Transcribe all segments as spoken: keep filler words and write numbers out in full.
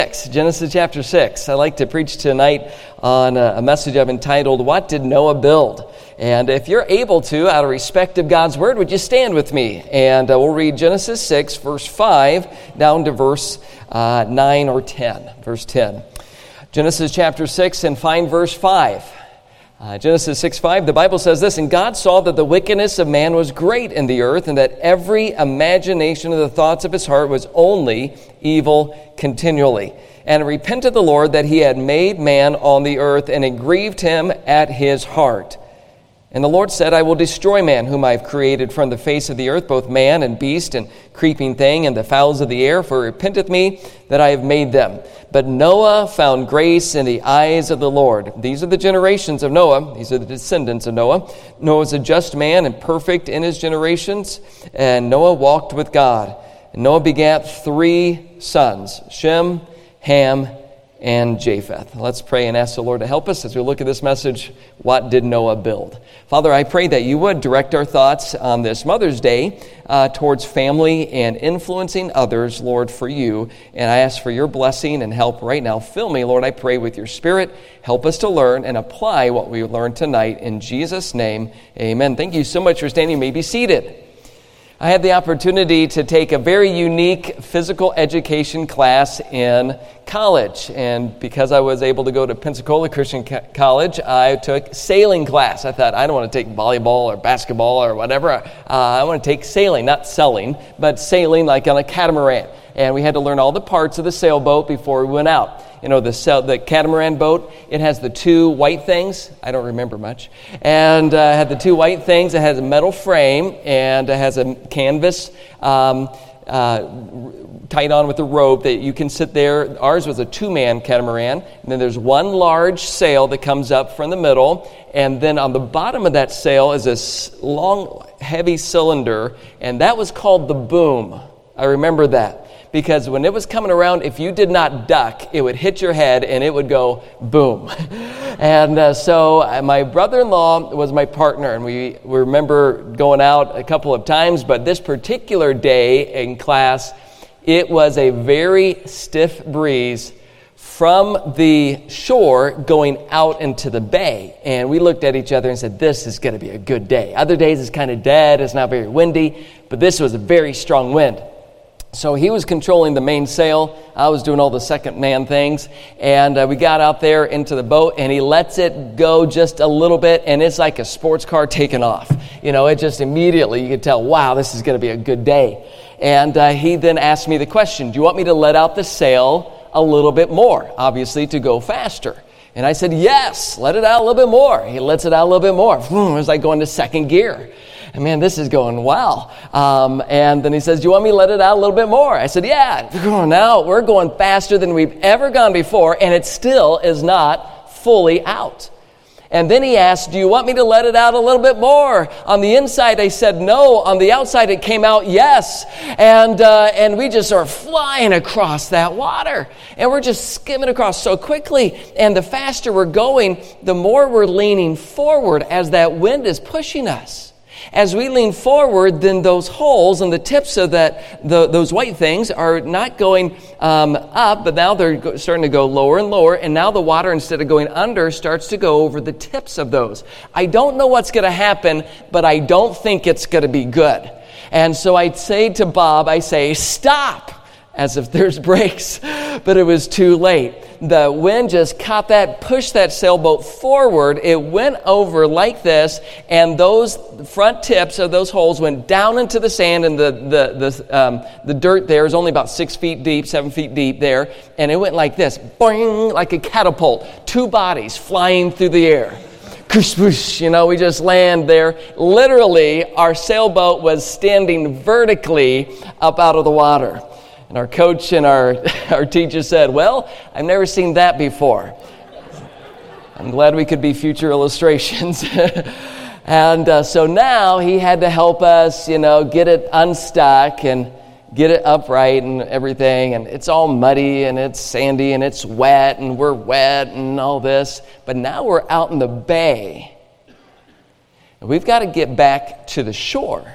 Genesis chapter six. I'd like to preach tonight on a message I've entitled, What Did Noah Build? And if you're able to, out of respect of God's Word, would you stand with me? And uh, we'll read Genesis six, verse five, down to verse uh, nine or ten. Verse ten. Genesis chapter six, and find verse five. Uh, Genesis six five, the Bible says this, And God saw that the wickedness of man was great in the earth, and that every imagination of the thoughts of his heart was only evil continually. And it repented the Lord that he had made man on the earth, and it grieved him at his heart. And the Lord said, I will destroy man, whom I have created from the face of the earth, both man and beast and creeping thing, and the fowls of the air, for it repenteth me that I have made them. But Noah found grace in the eyes of the Lord. These are the generations of Noah. These are the descendants of Noah. Noah is a just man and perfect in his generations, and Noah walked with God. And Noah begat three sons, Shem, Ham, and Japheth. Let's pray and ask the Lord to help us as we look at this message, What Did Noah Build? Father, I pray that you would direct our thoughts on this Mother's Day uh, towards family and influencing others, Lord, for you. And I ask for your blessing and help right now. Fill me, Lord, I pray, with your Spirit. Help us to learn and apply what we learned tonight. In Jesus' name, amen. Thank you so much for standing. You may be seated. I had the opportunity to take a very unique physical education class in college. And because I was able to go to Pensacola Christian Co- College, I took sailing class. I thought, I don't want to take volleyball or basketball or whatever. Uh, I want to take sailing, not selling, but sailing like on a catamaran. And we had to learn all the parts of the sailboat before we went out. You know, the sail, the catamaran boat, it has the two white things. I don't remember much. And uh, had the two white things. It has a metal frame, and it has a canvas um, uh, tied on with a rope that you can sit there. Ours was a two-man catamaran. And then there's one large sail that comes up from the middle. And then on the bottom of that sail is a long, heavy cylinder. And that was called the boom. I remember that. Because when it was coming around, if you did not duck, it would hit your head and it would go boom. And uh, so uh, my brother-in-law was my partner, and we, we remember going out a couple of times, but this particular day in class, it was a very stiff breeze from the shore going out into the bay. And we looked at each other and said, this is going to be a good day. Other days it's kind of dead, it's not very windy, but this was a very strong wind. So he was controlling the main sail. I was doing all the second man things. And uh, we got out there into the boat, and he lets it go just a little bit, and it's like a sports car taking off. You know, it just immediately, you could tell, wow, this is going to be a good day. And uh, he then asked me the question, do you want me to let out the sail a little bit more, obviously, to go faster? And I said, yes, let it out a little bit more. He lets it out a little bit more. It was like going to second gear. And man, this is going wow. Um, and then he says, do you want me to let it out a little bit more? I said, yeah. Now we're going faster than we've ever gone before, and it still is not fully out. And then he asked, do you want me to let it out a little bit more? On the inside, I said no. On the outside, it came out yes. And uh, and we just are flying across that water. And we're just skimming across so quickly. And the faster we're going, the more we're leaning forward as that wind is pushing us. As we lean forward, then those holes and the tips of that, the, those white things are not going um, up, but now they're go, starting to go lower and lower, and now the water, instead of going under, starts to go over the tips of those. I don't know what's going to happen, but I don't think it's going to be good. And so I say to Bob, I say, stop, as if there's brakes, but it was too late. The wind just caught that, pushed that sailboat forward. It went over like this, and those front tips of those holes went down into the sand, and the the the um, the dirt there is only about six feet deep, seven feet deep there, and it went like this, boing, like a catapult, two bodies flying through the air. You know, we just land there. Literally, our sailboat was standing vertically up out of the water. And our coach and our, our teacher said, well, I've never seen that before. I'm glad we could be future illustrations. And uh, so now he had to help us, you know, get it unstuck and get it upright and everything. And it's all muddy and it's sandy and it's wet and we're wet and all this. But now we're out in the bay. And we've got to get back to the shore.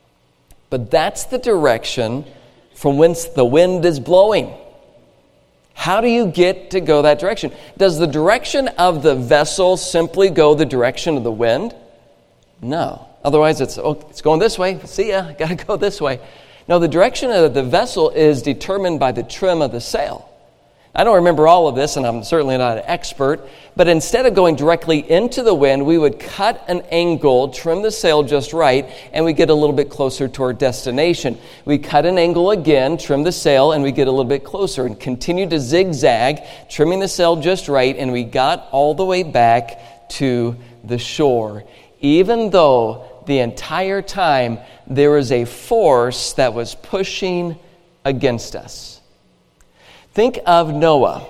But that's the direction from whence the wind is blowing. How do you get to go that direction? Does the direction of the vessel simply go the direction of the wind? No. Otherwise, it's, oh, it's going this way. See ya. Got to go this way. No, the direction of the vessel is determined by the trim of the sail. I don't remember all of this, and I'm certainly not an expert, but instead of going directly into the wind, we would cut an angle, trim the sail just right, and we get a little bit closer to our destination. We cut an angle again, trim the sail, and we get a little bit closer, and continue to zigzag, trimming the sail just right, and we got all the way back to the shore. Even though the entire time there was a force that was pushing against us. Think of Noah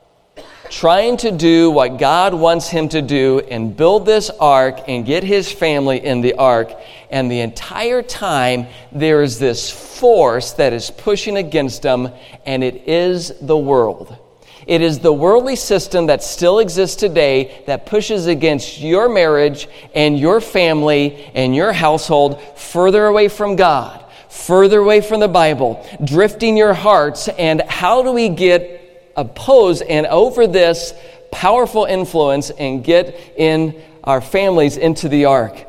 trying to do what God wants him to do and build this ark and get his family in the ark. And the entire time there is this force that is pushing against them, and it is the world. It is the worldly system that still exists today that pushes against your marriage and your family and your household further away from God, further away from the Bible, drifting your hearts. And how do we get opposed and over this powerful influence and get in our families into the ark?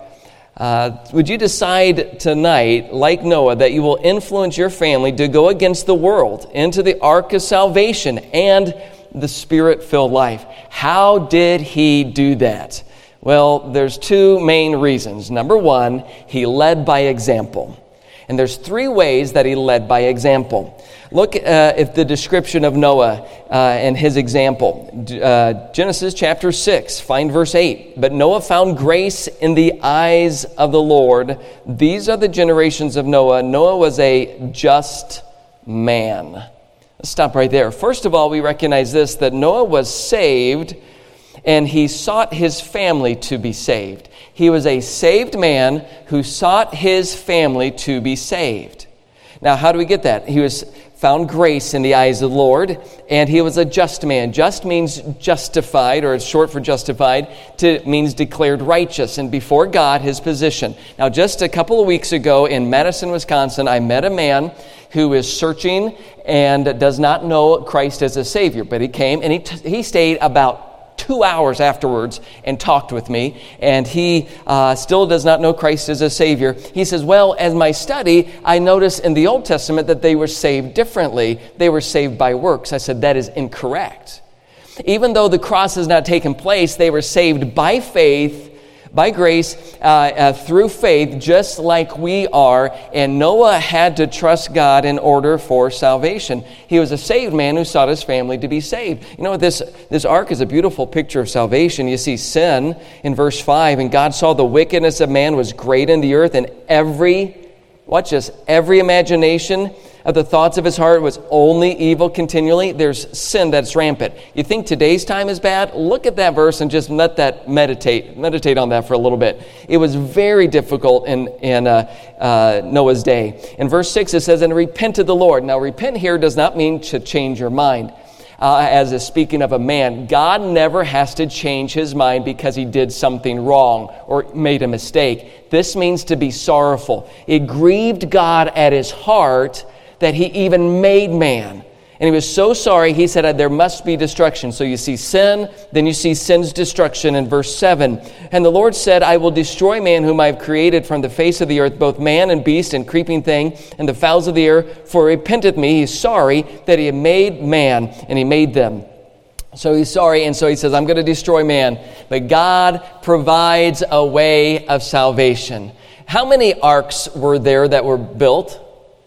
Uh, would you decide tonight, like Noah, that you will influence your family to go against the world into the ark of salvation and the Spirit-filled life? How did he do that? Well, there's two main reasons. Number one, he led by example. And there's three ways that he led by example. Look uh, at the description of Noah uh, and his example. Uh, Genesis chapter six, find verse eight. But Noah found grace in the eyes of the Lord. These are the generations of Noah. Noah was a just man. Let's stop right there. First of all, we recognize this, that Noah was saved, and he sought his family to be saved. He was a saved man who sought his family to be saved. Now, how do we get that? He was found grace in the eyes of the Lord, and he was a just man. Just means justified, or it's short for justified, to means declared righteous, and before God, his position. Now, just a couple of weeks ago in Madison, Wisconsin, I met a man who is searching and does not know Christ as a Savior, but he came and he t- he stayed about two hours afterwards and talked with me, and he uh, still does not know Christ as a Savior. He says, well, as my study, I noticed in the Old Testament that they were saved differently. They were saved by works. I said, that is incorrect. Even though the cross has not taken place, they were saved by faith, by grace, uh, uh, through faith, just like we are. And Noah had to trust God in order for salvation. He was a saved man who sought his family to be saved. You know, this, this ark is a beautiful picture of salvation. You see sin in verse five, and God saw the wickedness of man was great in the earth, and every, watch this, every imagination of the thoughts of his heart was only evil continually. There's sin that's rampant. You think today's time is bad? Look at that verse and just let that meditate. Meditate on that for a little bit. It was very difficult in, in uh, uh, Noah's day. In verse six it says, and repented the Lord. Now repent here does not mean to change your mind. Uh, as is speaking of a man, God never has to change his mind because he did something wrong or made a mistake. This means to be sorrowful. It grieved God at his heart that he even made man. And he was so sorry, he said, there must be destruction. So you see sin, then you see sin's destruction in verse seven. And the Lord said, I will destroy man whom I have created from the face of the earth, both man and beast and creeping thing, and the fowls of the air, for he repenteth me. He's sorry that he had made man, and he made them. So he's sorry, and so he says, I'm going to destroy man. But God provides a way of salvation. How many arks were there that were built?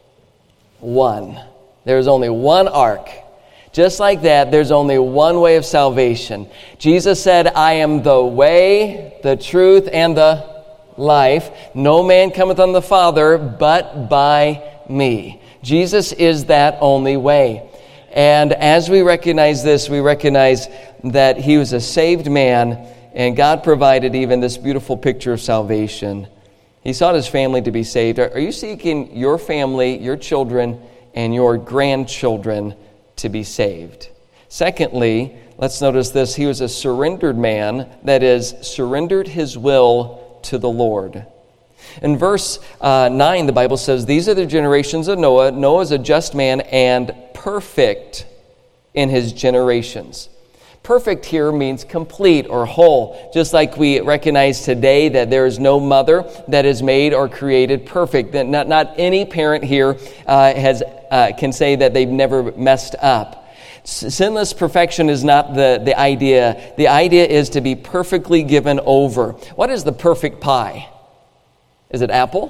One. There's only one ark. Just like that, there's only one way of salvation. Jesus said, I am the way, the truth, and the life. No man cometh unto the Father but by me. Jesus is that only way. And as we recognize this, we recognize that he was a saved man, and God provided even this beautiful picture of salvation. He sought his family to be saved. Are you seeking your family, your children, and your grandchildren to be saved? Secondly, let's notice this. He was a surrendered man, that is, surrendered his will to the Lord. In verse uh, nine, the Bible says, these are the generations of Noah. Noah is a just man and perfect in his generations. Perfect here means complete or whole, just like we recognize today that there is no mother that is made or created perfect. That not, not any parent here uh, has uh, can say that they've never messed up. Sinless perfection is not the, the idea. The idea is to be perfectly given over. What is the perfect pie? Is it apple?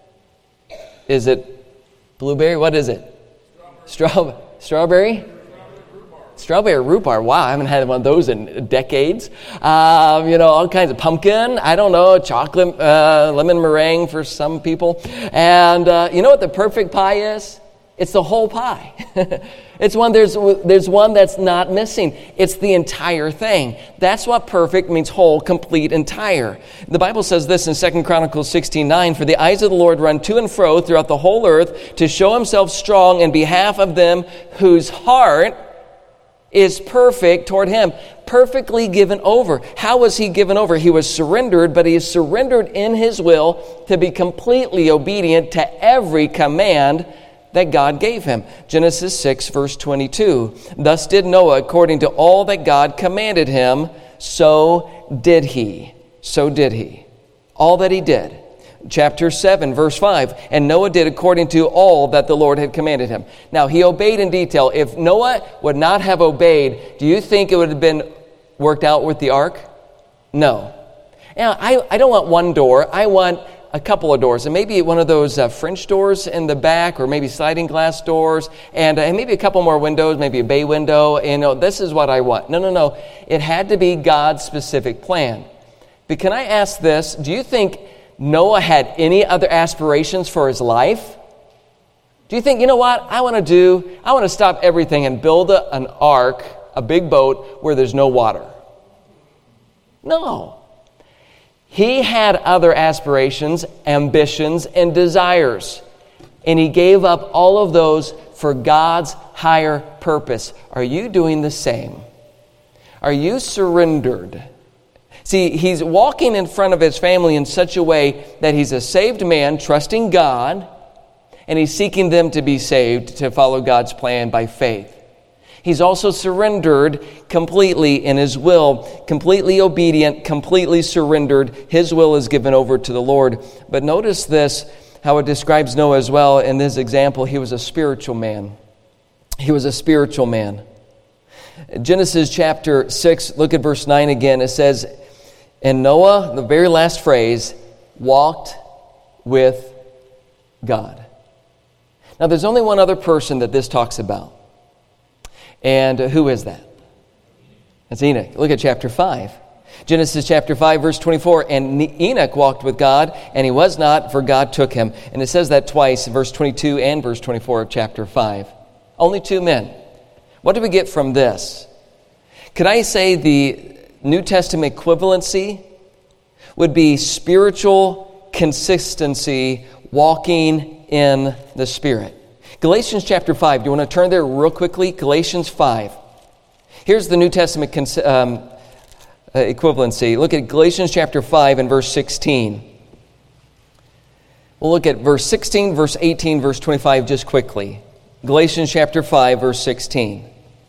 Is it blueberry? What is it? Strawberry. Strawberry? Strawberry rhubarb. Wow, I haven't had one of those in decades. Um, you know, all kinds of pumpkin. I don't know, chocolate, uh, lemon meringue for some people. And uh, you know what the perfect pie is? It's the whole pie. It's one, there's, there's one that's not missing. It's the entire thing. That's what perfect means: whole, complete, entire. The Bible says this in Second Chronicles sixteen nine, "For the eyes of the Lord run to and fro throughout the whole earth to show himself strong in behalf of them whose heart is perfect toward him." Perfectly given over. How was he given over? He was surrendered, but he is surrendered in his will to be completely obedient to every command that God gave him. Genesis six, verse twenty-two. "Thus did Noah according to all that God commanded him, so did he." So did he. All that he did. Chapter seven, verse five. "And Noah did according to all that the Lord had commanded him." Now, he obeyed in detail. If Noah would not have obeyed, do you think it would have been worked out with the ark? No. Now, I, I don't want one door. I want a couple of doors, and maybe one of those uh, French doors in the back, or maybe sliding glass doors, and, uh, and maybe a couple more windows, maybe a bay window. And, you know, this is what I want. No, no, no. It had to be God's specific plan. But can I ask this? Do you think Noah had any other aspirations for his life? Do you think, you know what, I want to do, I want to stop everything and build a, an ark, a big boat where there's no water? No. He had other aspirations, ambitions, and desires. And he gave up all of those for God's higher purpose. Are you doing the same? Are you surrendered? See, he's walking in front of his family in such a way that he's a saved man, trusting God, and he's seeking them to be saved, to follow God's plan by faith. He's also surrendered completely in his will, completely obedient, completely surrendered. His will is given over to the Lord. But notice this, how it describes Noah as well. In this example, he was a spiritual man. He was a spiritual man. Genesis chapter six, look at verse nine again. It says, "And Noah," the very last phrase, "walked with God." Now, there's only one other person that this talks about. And who is that? That's Enoch. Look at chapter five. Genesis chapter five, verse twenty-four. "And Enoch walked with God, and he was not, for God took him." And it says that twice, verse twenty-two and verse twenty-four of chapter five. Only two men. What do we get from this? Could I say the New Testament equivalency would be spiritual consistency, walking in the Spirit. Galatians chapter five. Do you want to turn there real quickly? Galatians five. Here's the New Testament um, uh, equivalency. Look at Galatians chapter five and verse sixteen. We'll look at verse sixteen, verse eighteen, verse twenty-five just quickly. Galatians chapter five, verse sixteen.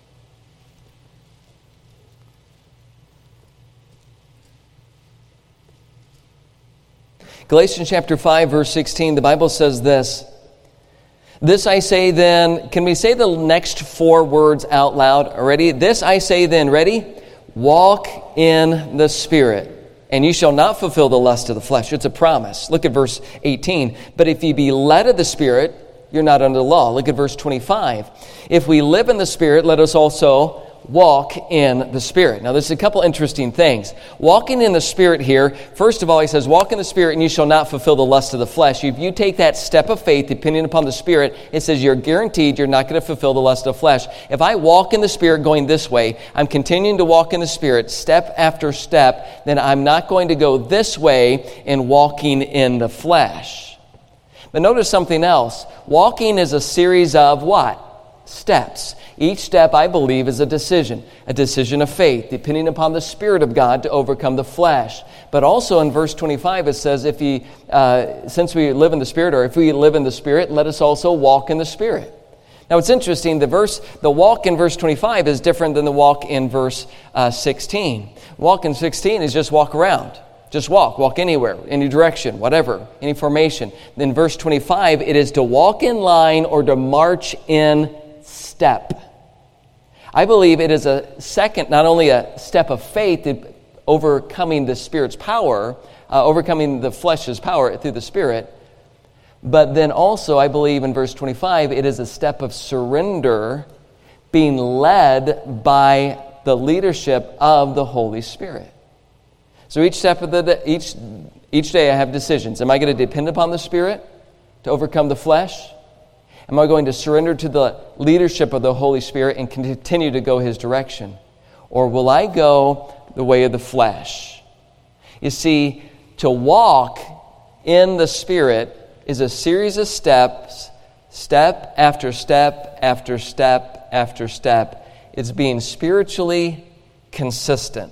Galatians chapter five, verse sixteen, the Bible says this. "This I say then," can we say the next four words out loud? Ready? "This I say then," ready? "Walk in the Spirit, and you shall not fulfill the lust of the flesh." It's a promise. Look at verse eighteen. "But if ye be led of the Spirit, you're not under the law." Look at verse twenty-five. "If we live in the Spirit, let us also walk in the Spirit." Now, there's a couple interesting things. Walking in the Spirit here, first of all, he says, "Walk in the Spirit, and you shall not fulfill the lust of the flesh." If you take that step of faith, depending upon the Spirit, it says you're guaranteed you're not going to fulfill the lust of the flesh. If I walk in the Spirit going this way, I'm continuing to walk in the Spirit step after step, then I'm not going to go this way in walking in the flesh. But notice something else. Walking is a series of what? Steps. Each step, I believe, is a decision, a decision of faith, depending upon the Spirit of God to overcome the flesh. But also in verse twenty-five, it says, "If ye, uh, since we live in the Spirit, or if we live in the Spirit, let us also walk in the Spirit." Now, it's interesting, the verse, the walk in verse twenty-five is different than the walk in verse uh, sixteen. Walk in sixteen is just walk around. Just walk, walk anywhere, any direction, whatever, any formation. Then verse twenty-five, it is to walk in line or to march in step. I believe it is a second, not only a step of faith, overcoming the Spirit's power, uh, overcoming the flesh's power through the Spirit, but then also, I believe in verse twenty-five, it is a step of surrender, being led by the leadership of the Holy Spirit. So each step of the day, each each day I have decisions. Am I going to depend upon the Spirit to overcome the flesh? Am I going to surrender to the leadership of the Holy Spirit and continue to go His direction? Or will I go the way of the flesh? You see, to walk in the Spirit is a series of steps, step after step after step after step. It's being spiritually consistent.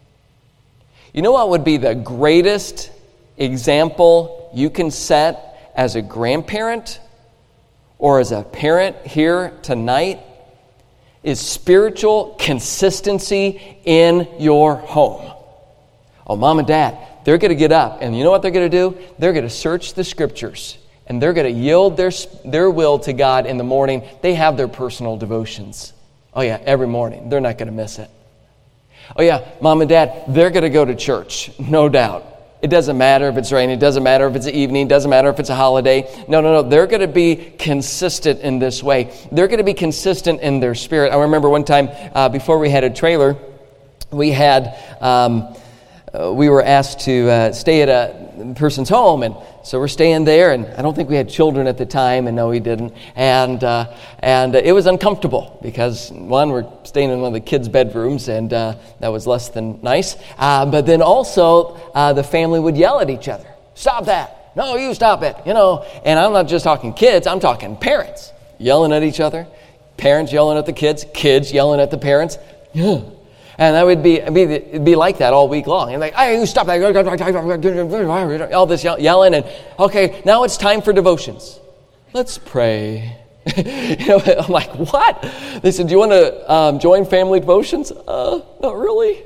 You know what would be the greatest example you can set as a grandparent or as a parent here tonight? Is spiritual consistency in your home. Oh, mom and dad, they're going to get up, and you know what they're going to do? They're going to search the Scriptures, and they're going to yield their their will to God in the morning. They have their personal devotions. Oh yeah, every morning. They're not going to miss it. Oh yeah, mom and dad, they're going to go to church, no doubt. It doesn't matter if it's raining. It doesn't matter if it's an evening. It doesn't matter if it's a holiday. No, no, no. They're going to be consistent in this way. They're going to be consistent in their spirit. I remember one time uh, before we had a trailer, we had um, uh, we were asked to uh, stay at a person's home, and so we're staying there. And I don't think we had children at the time, and no, we didn't. And uh, and it was uncomfortable because one, we're staying in one of the kids' bedrooms, and uh, that was less than nice. Uh, but then also, uh, the family would yell at each other. Stop that! No, you stop it! You know. And I'm not just talking kids; I'm talking parents yelling at each other, parents yelling at the kids, kids yelling at the parents. Yeah. And that would be, it'd be it'd be like that all week long. And like, hey, you stop that! All this yelling, and okay, now it's time for devotions. Let's pray. You know, I'm like, what? They said, do you want to um, join family devotions? Uh, not really.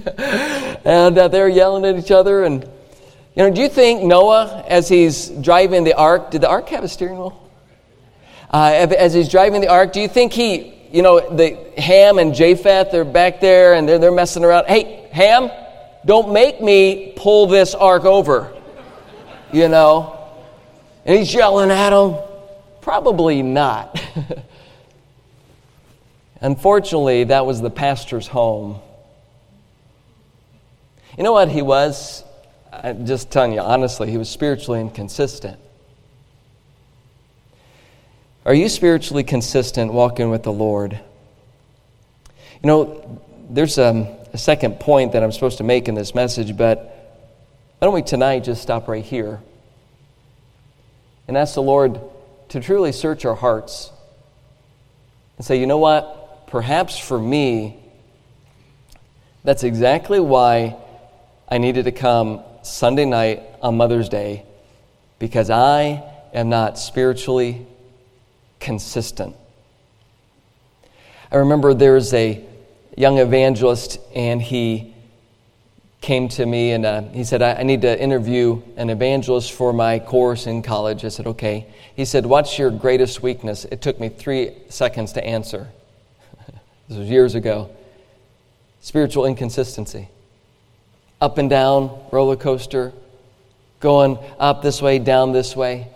And uh, they're yelling at each other. And, you know, do you think Noah, as he's driving the ark, did the ark have a steering wheel? Uh, as he's driving the ark, do you think he, you know, the Ham and Japheth are back there and they're, they're messing around. Hey, Ham, don't make me pull this ark over, you know. And he's yelling at him. Probably not. Unfortunately, that was the pastor's home. You know what he was? I'm just telling you honestly, he was spiritually inconsistent. Are you spiritually consistent walking with the Lord? You know, there's a, a second point that I'm supposed to make in this message, but why don't we tonight just stop right here and ask the Lord to truly search our hearts and say, you know what? Perhaps for me, that's exactly why I needed to come Sunday night on Mother's Day, because I am not spiritually consistent. I remember there was a young evangelist, and he came to me and uh, he said, I, I need to interview an evangelist for my course in college. I said, okay. He said, what's your greatest weakness? It took me three seconds to answer. This was years ago. Spiritual inconsistency. Up and down, roller coaster, going up this way, down this way.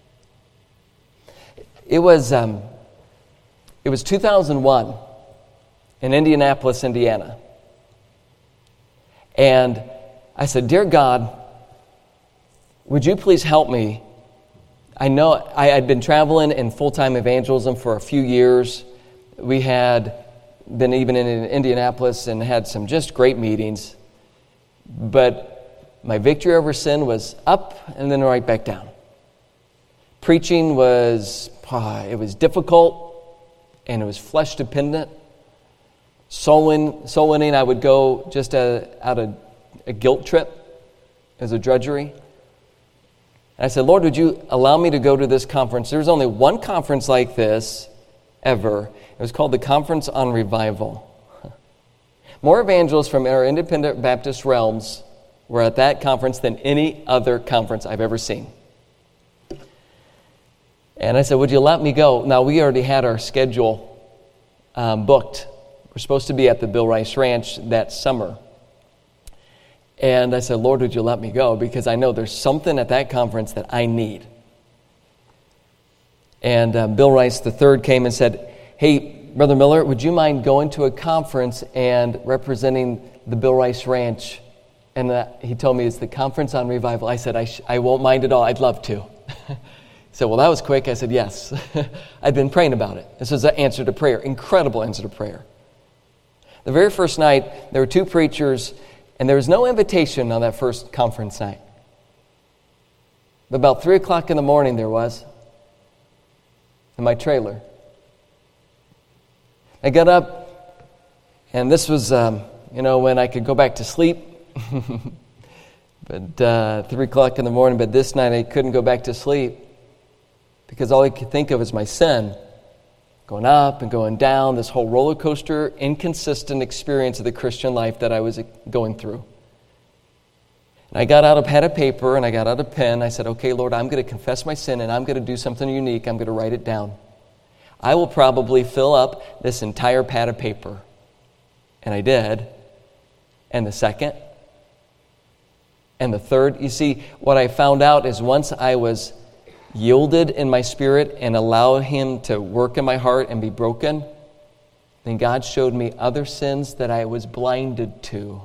It was um, it was two thousand one in Indianapolis, Indiana. And I said, dear God, would you please help me? I know I had been traveling in full-time evangelism for a few years. We had been even in Indianapolis and had some just great meetings. But my victory over sin was up and then right back down. Preaching was, it was difficult and it was flesh dependent. Soul, win, soul winning, I would go just a, out of a guilt trip as a drudgery. And I said, Lord, would you allow me to go to this conference? There's only one conference like this ever. It was called the Conference on Revival. More evangelists from our independent Baptist realms were at that conference than any other conference I've ever seen. And I said, would you let me go? Now, we already had our schedule um, booked. We're supposed to be at the Bill Rice Ranch that summer. And I said, Lord, would you let me go? Because I know there's something at that conference that I need. And uh, Bill Rice the third came and said, hey, Brother Miller, would you mind going to a conference and representing the Bill Rice Ranch? And uh, he told me it's the Conference on Revival. I said, I, sh- I won't mind at all. I'd love to. He said, well, that was quick. I said, yes. I'd been praying about it. This was an answer to prayer, incredible answer to prayer. The very first night, there were two preachers, and there was no invitation on that first conference night. But about three o'clock in the morning, there was, in my trailer. I got up, and this was, um, you know, when I could go back to sleep. But uh, three o'clock in the morning, but this night I couldn't go back to sleep because all I could think of is my sin. Going up and going down, this whole roller coaster, inconsistent experience of the Christian life that I was going through. And I got out a pad of paper and I got out a pen. I said, okay, Lord, I'm going to confess my sin and I'm going to do something unique. I'm going to write it down. I will probably fill up this entire pad of paper. And I did. And the second. And the third. You see, what I found out is once I was yielded in my spirit and allowed Him to work in my heart and be broken, then God showed me other sins that I was blinded to.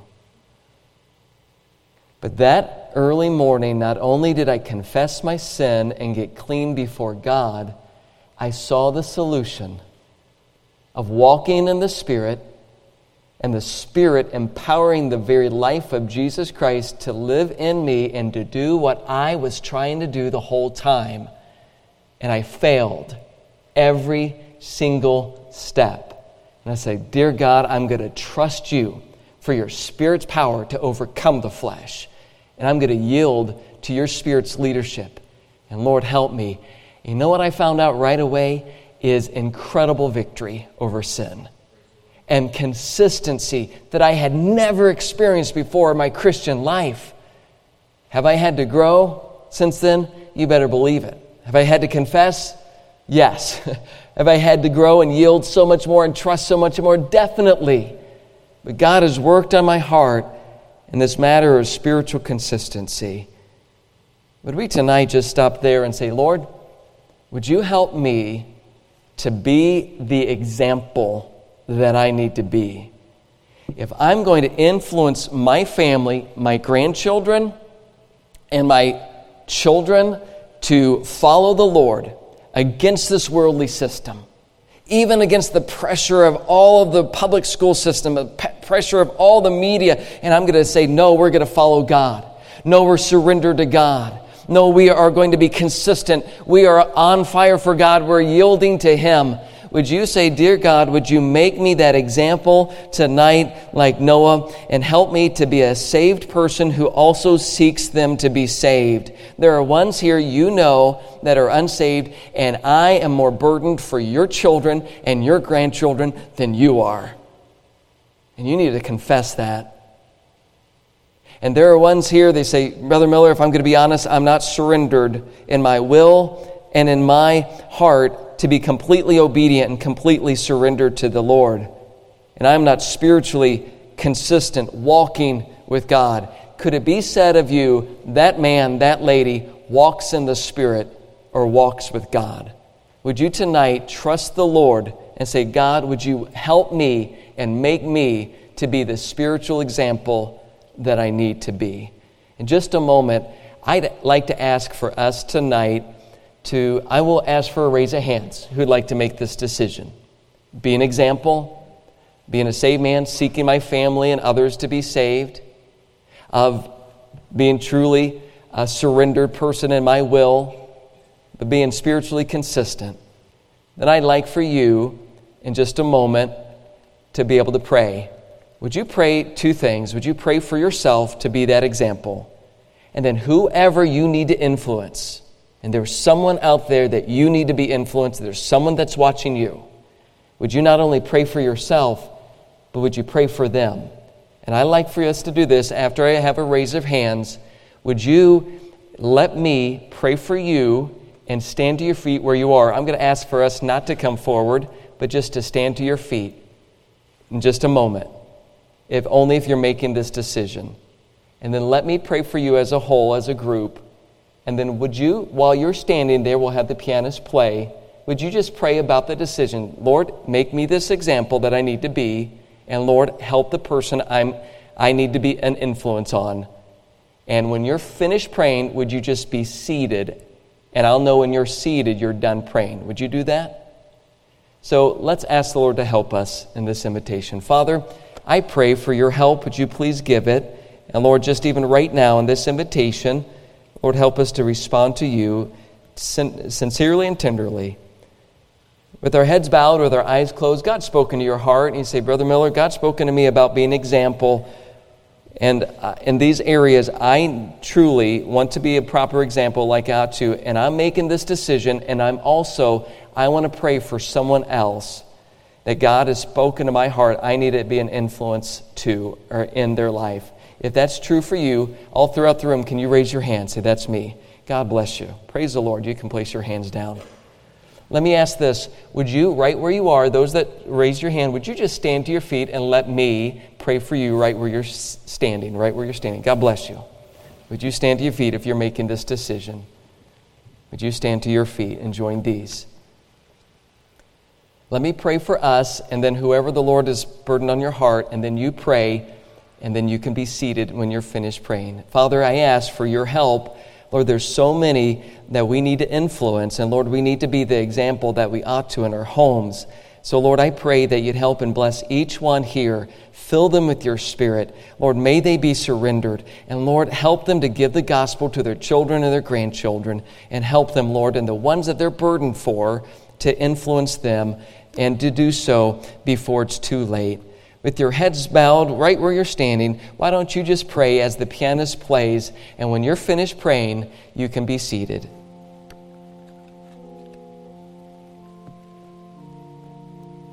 But that early morning, not only did I confess my sin and get clean before God, I saw the solution of walking in the Spirit and the Spirit empowering the very life of Jesus Christ to live in me and to do what I was trying to do the whole time. And I failed every single step. And I say, dear God, I'm going to trust you for your Spirit's power to overcome the flesh. And I'm going to yield to your Spirit's leadership. And Lord, help me. You know what I found out right away is incredible victory over sin and consistency that I had never experienced before in my Christian life. Have I had to grow since then? You better believe it. Have I had to confess? Yes. Have I had to grow and yield so much more and trust so much more? Definitely. But God has worked on my heart in this matter of spiritual consistency. Would we tonight just stop there and say, Lord, would you help me to be the example that I need to be? If I'm going to influence my family, my grandchildren, and my children to follow the Lord against this worldly system, even against the pressure of all of the public school system, the pressure of all the media, and I'm going to say, no, we're going to follow God. No, we're surrendered to God. No, we are going to be consistent. We are on fire for God. We're yielding to Him. Would you say, dear God, would you make me that example tonight like Noah and help me to be a saved person who also seeks them to be saved? There are ones here you know that are unsaved, and I am more burdened for your children and your grandchildren than you are. And you need to confess that. And there are ones here, they say, Brother Miller, if I'm going to be honest, I'm not surrendered in my will and in my heart to be completely obedient and completely surrendered to the Lord. And I'm not spiritually consistent, walking with God. Could it be said of you, that man, that lady, walks in the Spirit or walks with God? Would you tonight trust the Lord and say, God, would you help me and make me to be the spiritual example that I need to be? In just a moment, I'd like to ask for us tonight to, I will ask for a raise of hands who'd like to make this decision. Be an example, being a saved man, seeking my family and others to be saved, of being truly a surrendered person in my will, but being spiritually consistent. Then I'd like for you, in just a moment, to be able to pray. Would you pray two things? Would you pray for yourself to be that example? And then whoever you need to influence, and there's someone out there that you need to be influenced, there's someone that's watching you. would you not only pray for yourself, but would you pray for them? And I'd like for us to do this after I have a raise of hands. Would you let me pray for you and stand to your feet where you are? I'm going to ask for us not to come forward, but just to stand to your feet in just a moment, if only if you're making this decision. And then let me pray for you as a whole, as a group. And then would you, while you're standing there, we'll have the pianist play, would you just pray about the decision? Lord, make me this example that I need to be, and Lord, help the person I'm, I need to be an influence on. And when you're finished praying, would you just be seated? And I'll know when you're seated, you're done praying. Would you do that? So let's ask the Lord to help us in this invitation. Father, I pray for your help. Would you please give it? And Lord, just even right now in this invitation, Lord, help us to respond to you sin- sincerely and tenderly. With our heads bowed, with our eyes closed, God's spoken to your heart. And you say, Brother Miller, God's spoken to me about being an example. And uh, in these areas, I truly want to be a proper example like I ought to. And I'm making this decision, and I'm also, I want to pray for someone else that God has spoken to my heart. I need to be an influence to or in their life. If that's true for you, all throughout the room, can you raise your hand? Say, that's me. God bless you. Praise the Lord. You can place your hands down. Let me ask this. Would you, right where you are, those that raise your hand, would you just stand to your feet and let me pray for you right where you're standing, right where you're standing? God bless you. Would you stand to your feet if you're making this decision? Would you stand to your feet and join these? Let me pray for us, and then whoever the Lord has burdened on your heart, and then you pray, and then you can be seated when you're finished praying. Father, I ask for your help. Lord, there's so many that we need to influence, and Lord, we need to be the example that we ought to in our homes. So Lord, I pray that you'd help and bless each one here. Fill them with your Spirit. Lord, may they be surrendered. And Lord, help them to give the gospel to their children and their grandchildren, and help them, Lord, and the ones that they're burdened for, to influence them and to do so before it's too late. With your heads bowed right where you're standing, why don't you just pray as the pianist plays, and when you're finished praying, you can be seated.